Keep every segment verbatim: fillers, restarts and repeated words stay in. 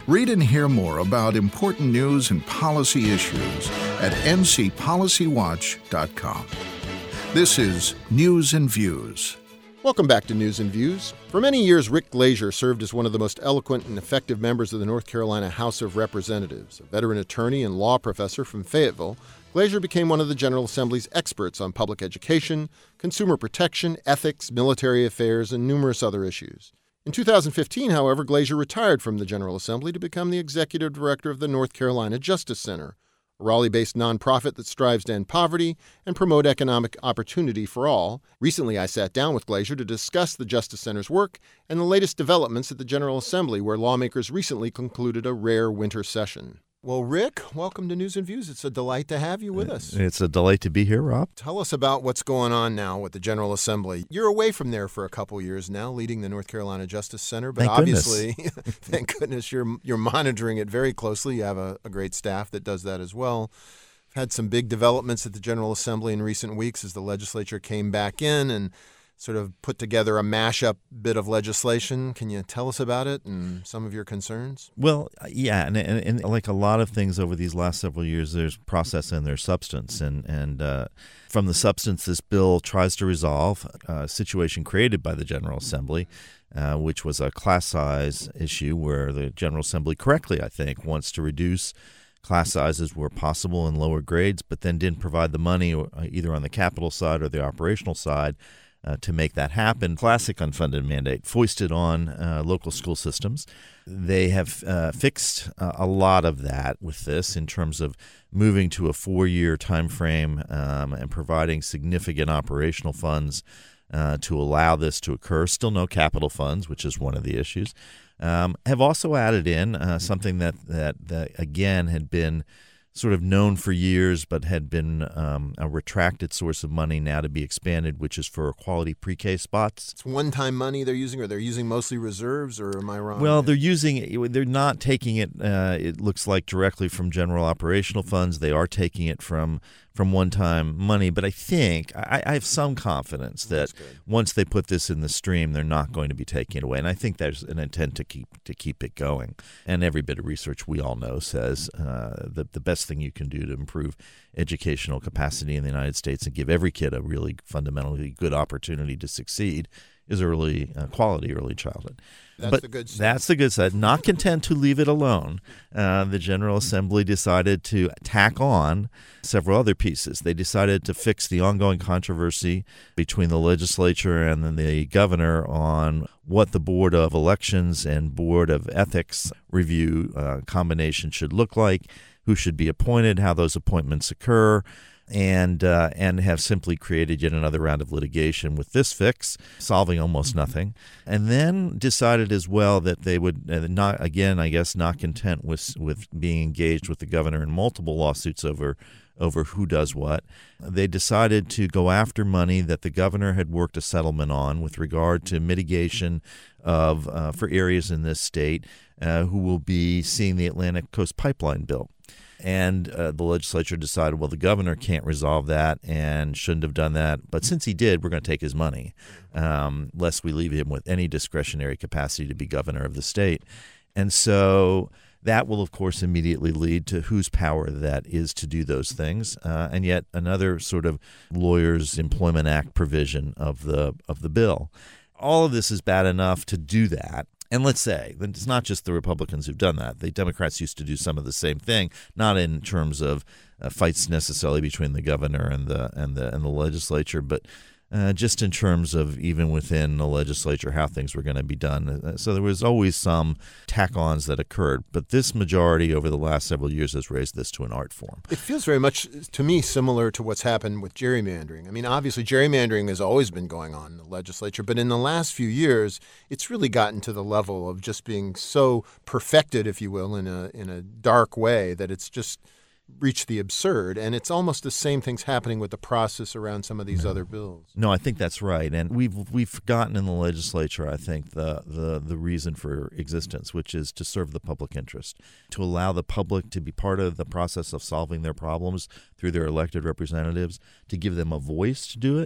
Read and hear more about important news and policy issues at n c policy watch dot com. This is News and Views. Welcome back to News and Views. For many years, Rick Glazier served as one of the most eloquent and effective members of the North Carolina House of Representatives. A veteran attorney and law professor from Fayetteville, Glazier became one of the General Assembly's experts on public education, consumer protection, ethics, military affairs, and numerous other issues. In two thousand fifteen, however, Glazier retired from the General Assembly to become the executive director of the North Carolina Justice Center, a Raleigh-based nonprofit that strives to end poverty and promote economic opportunity for all. Recently, I sat down with Glazier to discuss the Justice Center's work and the latest developments at the General Assembly, where lawmakers recently concluded a rare winter session. Well, Rick, welcome to News and Views. It's a delight to have you with us. It's a delight to be here, Rob. Tell us about what's going on now with the General Assembly. You're away from there for a couple years now, leading the North Carolina Justice Center. But thank obviously, goodness. thank goodness, you're you're monitoring it very closely. You have a, a great staff that does that as well. We've had some big developments at the General Assembly in recent weeks as the legislature came back in and sort of put together a mashup bit of legislation. Can you tell us about it and some of your concerns? Well, yeah, and, and, and like a lot of things over these last several years, there's process and there's substance. And, and uh, from the substance, this bill tries to resolve a situation created by the General Assembly, uh, which was a class size issue where the General Assembly correctly, I think, wants to reduce class sizes where possible in lower grades, but then didn't provide the money either on the capital side or the operational side Uh, to make that happen. Classic unfunded mandate foisted on uh, local school systems. They have uh, fixed uh, a lot of that with this in terms of moving to a four-year time frame um, and providing significant operational funds uh, to allow this to occur. Still no capital funds, which is one of the issues. Um, have also added in uh, something that, that, that, again, had been sort of known for years, but had been um, a retracted source of money now to be expanded, which is for quality pre-K spots. It's one-time money they're using, or they're using mostly reserves, or am I wrong? Well, they're using it. They're not taking it, uh, it looks like, directly from general operational funds. They are taking it from from one-time money. But I think, I, I have some confidence that once they put this in the stream, they're not going to be taking it away. And I think there's an intent to keep to keep it going. And every bit of research we all know says uh, that the best thing you can do to improve educational capacity in the United States and give every kid a really fundamentally good opportunity to succeed is early uh, quality early childhood. That's but the good side. That's the good side. Not content to leave it alone, uh, the General Assembly decided to tack on several other pieces. They decided to fix the ongoing controversy between the legislature and then the governor on what the Board of Elections and Board of Ethics review uh, combination should look like, who should be appointed, how those appointments occur, and uh, and have simply created yet another round of litigation with this fix, solving almost nothing, and then decided as well that they would uh, not, again, I guess, not content with with being engaged with the governor in multiple lawsuits over over who does what. They decided to go after money that the governor had worked a settlement on with regard to mitigation of uh, for areas in this state uh, who will be seeing the Atlantic Coast Pipeline built. And uh, the legislature decided, well, the governor can't resolve that and shouldn't have done that. But since he did, we're going to take his money, um, lest we leave him with any discretionary capacity to be governor of the state. And so that will, of course, immediately lead to whose power that is to do those things. Uh, and yet another sort of Lawyers Employment Act provision of the of the bill. All of this is bad enough to do that. And let's say that it's not just the Republicans who've done that. The Democrats used to do some of the same thing, not in terms of uh, fights necessarily between the governor and the and the and the legislature, but uh, just in terms of even within the legislature how things were going to be done. Uh, so there was always some tack-ons that occurred, but this majority over the last several years has raised this to an art form. It feels very much to me similar to what's happened with gerrymandering. I mean, obviously gerrymandering has always been going on in the legislature, but in the last few years, it's really gotten to the level of just being so perfected, if you will, in a in a dark way that it's just reach the absurd, and it's almost the same things happening with the process around some of these no. other bills. No, I think that's right, and we've we've forgotten in the legislature, I think, the, the the reason for existence, which is to serve the public interest, to allow the public to be part of the process of solving their problems through their elected representatives, to give them a voice to do it.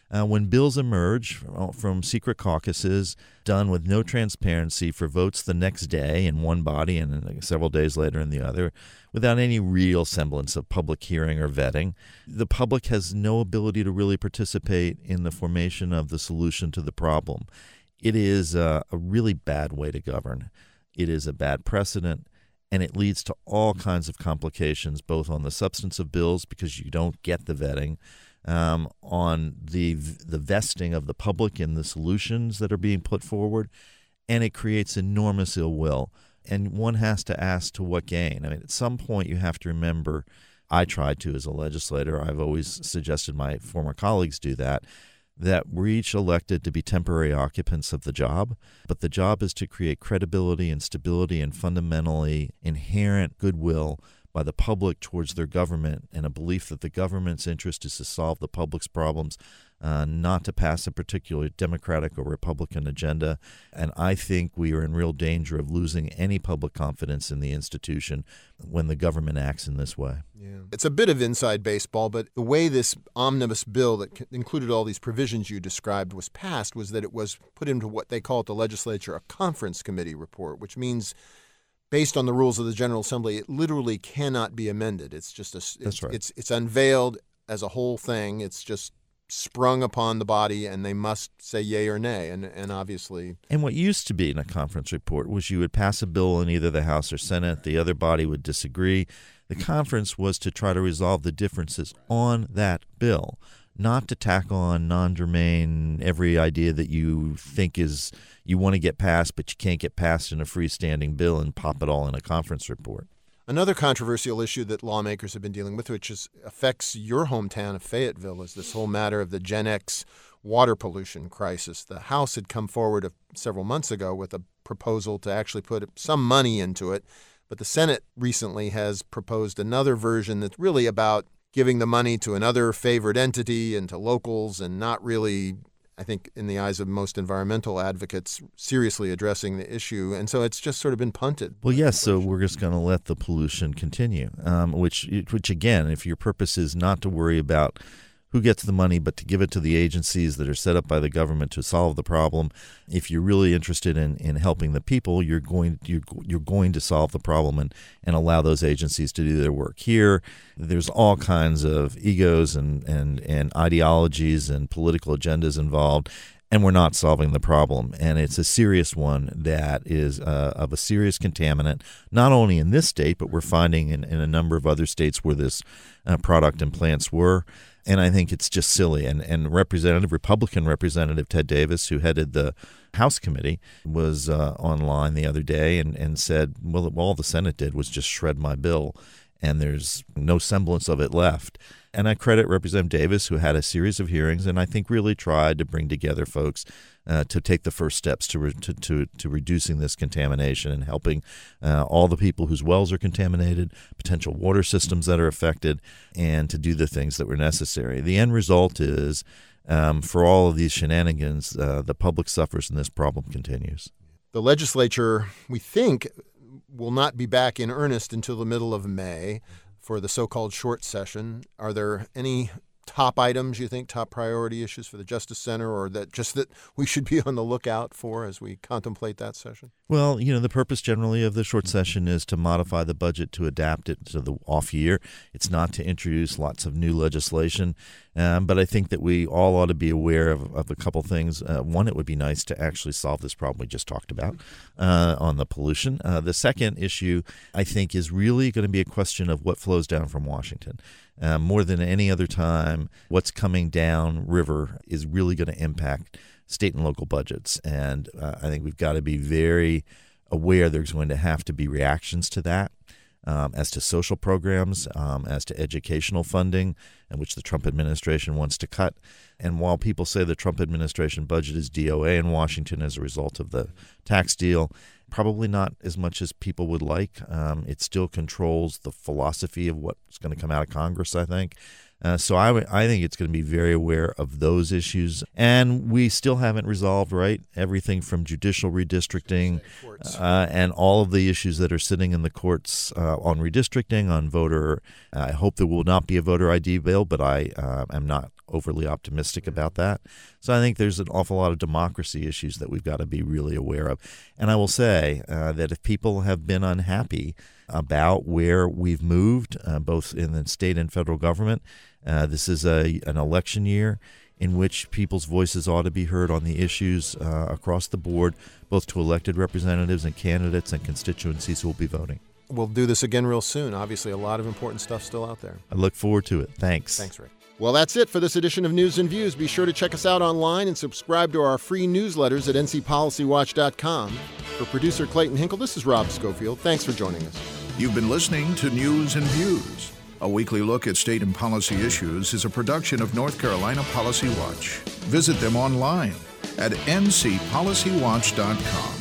Uh, when bills emerge from secret caucuses done with no transparency for votes the next day in one body and several days later in the other, without any real semblance of public hearing or vetting, the public has no ability to really participate in the formation of the solution to the problem. It is a, a really bad way to govern. It is a bad precedent, and it leads to all kinds of complications, both on the substance of bills, because you don't get the vetting, Um, on the the vesting of the public in the solutions that are being put forward, and it creates enormous ill will. And one has to ask, to what gain? I mean, at some point you have to remember, I tried to as a legislator, I've always suggested my former colleagues do that, that we're each elected to be temporary occupants of the job, but the job is to create credibility and stability and fundamentally inherent goodwill by the public towards their government, and a belief that the government's interest is to solve the public's problems, uh, not to pass a particular Democratic or Republican agenda. And I think we are in real danger of losing any public confidence in the institution when the government acts in this way. Yeah. It's a bit of inside baseball, but the way this omnibus bill that included all these provisions you described was passed was that it was put into what they call at the legislature a conference committee report, which means based on the rules of the General Assembly, it literally cannot be amended. It's just a, it's, That's right. it's it's unveiled as a whole thing. It's just sprung upon the body, and they must say yay or nay. And and obviously, and what used to be in a conference report was you would pass a bill in either the House or Senate. The other body would disagree. The conference was to try to resolve the differences on that bill, not to tack on non-germane every idea that you think is you want to get passed, but you can't get passed in a freestanding bill and pop it all in a conference report. Another controversial issue that lawmakers have been dealing with, which is, affects your hometown of Fayetteville, is this whole matter of the Gen X water pollution crisis. The House had come forward a, several months ago with a proposal to actually put some money into it, but the Senate recently has proposed another version that's really about giving the money to another favored entity and to locals, and not really, I think, in the eyes of most environmental advocates, seriously addressing the issue. And so it's just sort of been punted. Well, yes, so we're just going to let the pollution continue, um, which, which, again, if your purpose is not to worry about who gets the money, but to give it to the agencies that are set up by the government to solve the problem. If you're really interested in, in helping the people, you're going you're, you're going to solve the problem and, and allow those agencies to do their work. Here, there's all kinds of egos and, and, and ideologies and political agendas involved, and we're not solving the problem. And it's a serious one that is uh, of a serious contaminant, not only in this state, but we're finding in, in a number of other states where this uh, product and plants were. And I think it's just silly. And, and Representative, Republican Representative Ted Davis, who headed the House committee, was uh, online the other day and, and said, well, all the Senate did was just shred my bill, and there's no semblance of it left. And I credit Representative Davis, who had a series of hearings and I think really tried to bring together folks uh, to take the first steps to, re- to, to, to reducing this contamination and helping uh, all the people whose wells are contaminated, potential water systems that are affected, and to do the things that were necessary. The end result is, um, for all of these shenanigans, uh, the public suffers and this problem continues. The legislature, we think, will not be back in earnest until the middle of May for the so-called short session. Are there any top items you think, top priority issues for the Justice Center, or that just that we should be on the lookout for as we contemplate that session? Well, you know, the purpose generally of the short session is to modify the budget to adapt it to the off year. It's not to introduce lots of new legislation. Um, but I think that we all ought to be aware of, of a couple things. Uh, one, it would be nice to actually solve this problem we just talked about uh, on the pollution. Uh, the second issue, I think, is really going to be a question of what flows down from Washington. Uh, more than any other time, what's coming down river is really going to impact state and local budgets. And uh, I think we've got to be very aware there's going to have to be reactions to that. Um, as to social programs, um, as to educational funding, and which the Trump administration wants to cut. And while people say the Trump administration budget is D O A in Washington as a result of the tax deal, probably not as much as people would like. Um, it still controls the philosophy of what's going to come out of Congress, I think. Uh, so I, w- I think it's going to be very aware of those issues. And we still haven't resolved, right, everything from judicial redistricting uh, and all of the issues that are sitting in the courts uh, on redistricting, on voter. I hope there will not be a voter I D bill, but I uh, am not overly optimistic about that. So I think there's an awful lot of democracy issues that we've got to be really aware of. And I will say uh, that if people have been unhappy about where we've moved, uh, both in the state and federal government, uh, this is a an election year in which people's voices ought to be heard on the issues uh, across the board, both to elected representatives and candidates and constituencies who will be voting. We'll do this again real soon. Obviously, a lot of important stuff still out there. I look forward to it. Thanks. Thanks, Rick. Well, that's it for this edition of News and Views. Be sure to check us out online and subscribe to our free newsletters at N C Policy Watch dot com. For producer Clayton Hinkle, this is Rob Schofield. Thanks for joining us. You've been listening to News and Views. A weekly look at state and policy issues is a production of North Carolina Policy Watch. Visit them online at N C Policy Watch dot com.